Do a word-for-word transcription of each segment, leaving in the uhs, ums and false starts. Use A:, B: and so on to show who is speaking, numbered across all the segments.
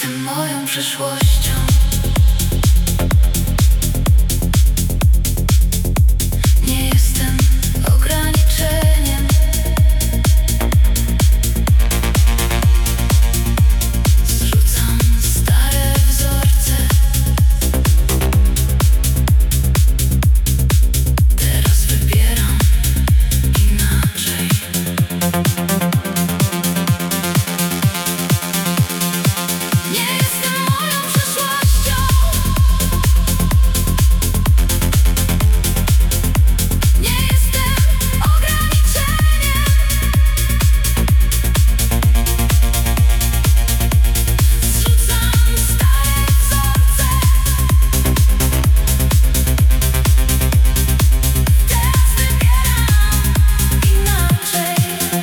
A: jestem moją przyszłością. Nie jestem ograniczeniem. Zrzucam stare wzorce. Teraz wybieram inaczej. Nie jestem moją przyszłością. Nie jestem ograniczeniem. Zrzucam stare wzorce. Teraz wybieram inaczej.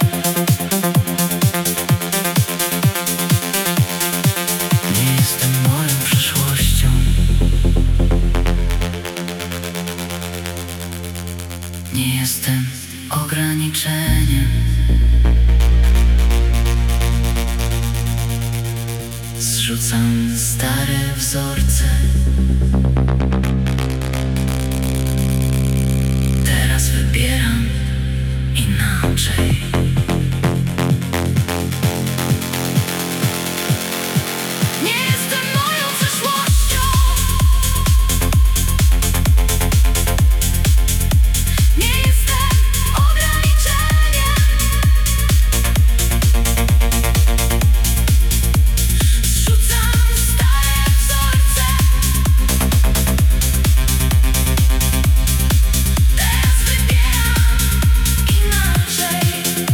A: Nie jestem moją przyszłością. Nie jestem ograniczeniem. Zrzucam stare wzorce. Teraz wybieram inaczej. Nie jestem moją przyszłością. Nie jestem ograniczeniem. Zrzucam stare wzorce. Teraz wybieram inaczej.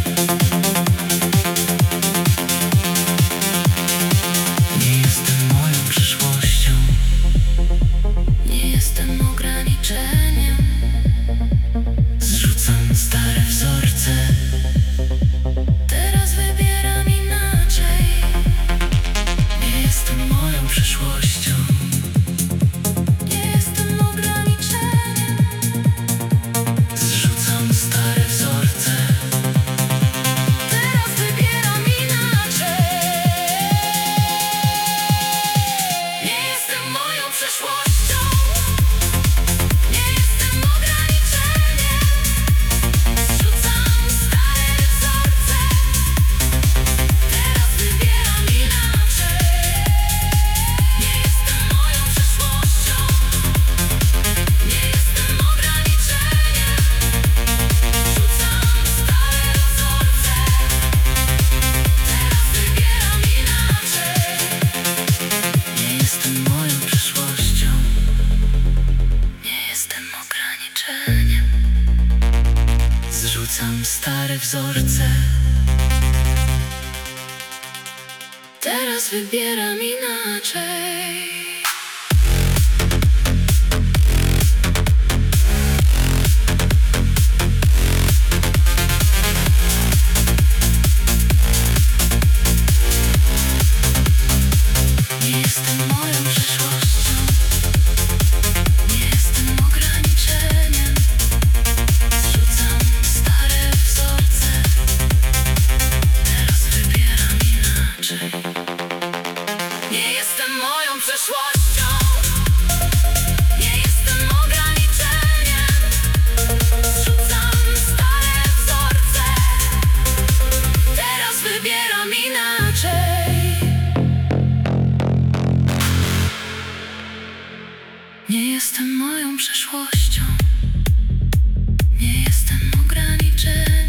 A: Nie jestem moją przyszłością. Nie jestem ograniczeniem. Zrzucam stare wzorce. Teraz wybieram inaczej. Nie jestem moją przyszłością. Nie jestem ograniczeniem. Zrzucam stare wzorce. Teraz wybieram inaczej. Nie jestem moją przyszłością. Nie jestem ograniczeniem. Zrzucam stare wzorce. Teraz wybieram inaczej. Nie jestem moją przyszłością. Nie jestem ograniczeniem. Zrzucam stare wzorce. Teraz wybieram inaczej. Nie jestem moją przyszłością. Nie jestem ograniczeniem. Zrzucam stare wzorce. Teraz wybieram inaczej. Nie jestem moją przyszłością. Nie jestem ograniczeniem. Zrzucam stare wzorce. Teraz wybieram inaczej. Nie jestem moją przyszłością. Nie jestem ograniczeniem. Zrzucam stare wzorce. Teraz wybieram inaczej. Nie jestem moją przyszłością. Nie jestem ograniczeniem.